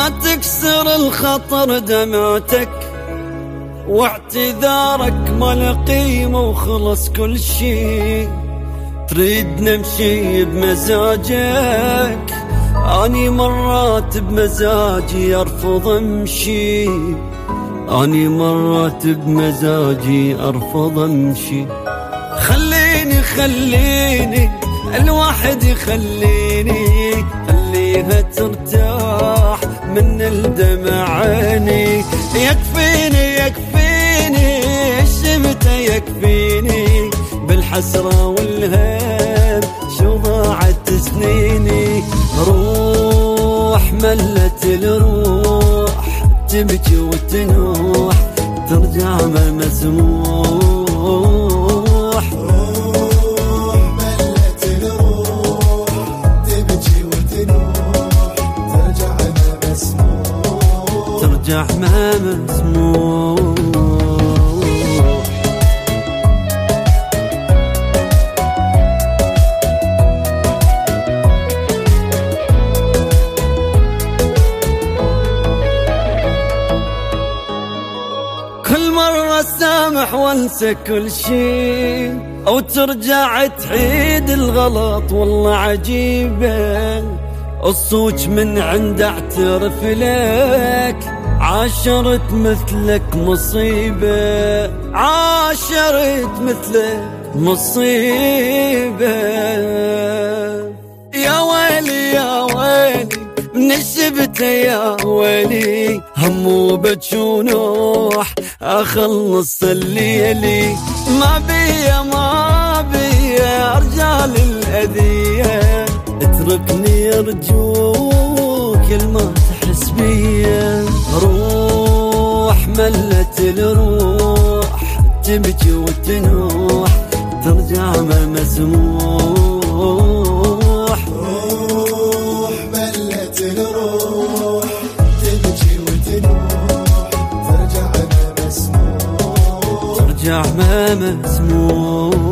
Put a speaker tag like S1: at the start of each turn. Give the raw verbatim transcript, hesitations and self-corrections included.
S1: ما تكسر الخطر دمعتك واعتذارك ما له قيمة وخلص كل شي. تريد نمشي بمزاجك، اني مرات بمزاجي ارفض امشي، اني مرات بمزاجي ارفض امشي. خليني خليني الواحد يخليني، خليها ترتاح من الدمع عيني. يكفيني يكفيني الشمتة يكفيني، بالحسرة والهام شو ضاعت سنيني. روح ملت الروح تبكي وتنوح، ترجع ما مسموح. ترجع ما مسموح. كل مرة سامح وانسى كل شي، او ترجع تعيد الغلط والله عجيبة. الصوت من عند اعترف لك، عاشرت مثلك مصيبة، عاشرت مثلك مصيبة. يا ويلي يا ويلي من الشبتة يا ويلي، هم وبج ونوح اخلص الليلي. ما بيا ما بيا رجال الاذية، اتركني ارجوك يلما تحس بيا. روح ملت الروح تبكي وتنوح، ترجع ما مسموح.
S2: روح ملت الروح تبكي وتنوح، ترجع ما مسموح.
S1: ترجع ما مسموح.